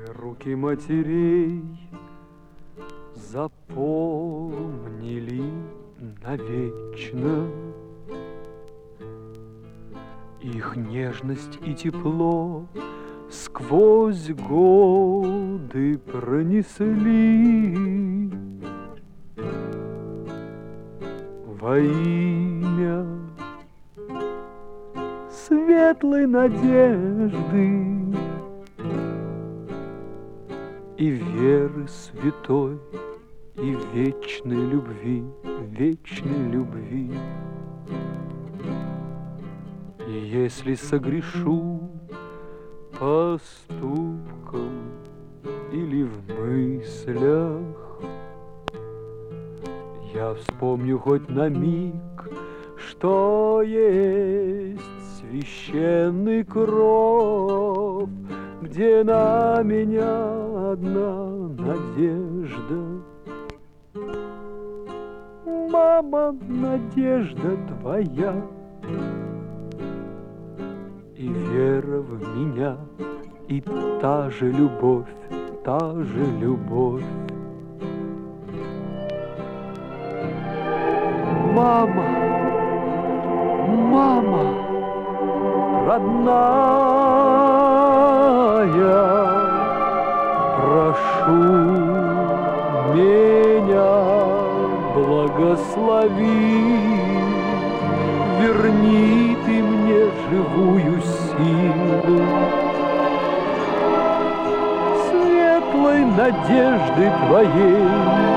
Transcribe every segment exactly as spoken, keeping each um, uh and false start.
Руки матерей запомнили навечно их нежность и тепло сквозь годы пронесли во имя светлой надежды и веры святой, и вечной любви, вечной любви. И если согрешу поступком или в мыслях, я вспомню хоть на миг, что есть священный кров, где на меня одна надежда. Мама, надежда твоя и вера в меня, и та же любовь, та же любовь. Мама, мама, родная, прошу меня, благослови, верни ты мне живую силу светлой надежды твоей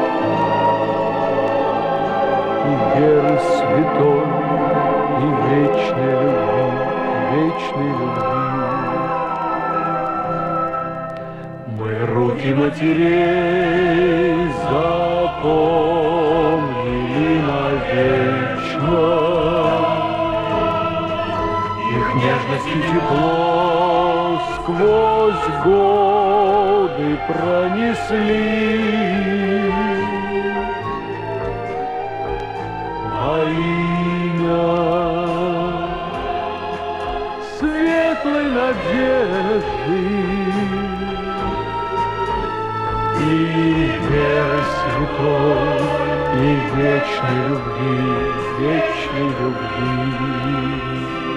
и веры святой, и вечной любви, вечной любви. Мы руки матерей запомнили навечно их нежность и тепло сквозь годы пронесли во имя светлой надежды и веры святой, и вечной любви, вечной любви.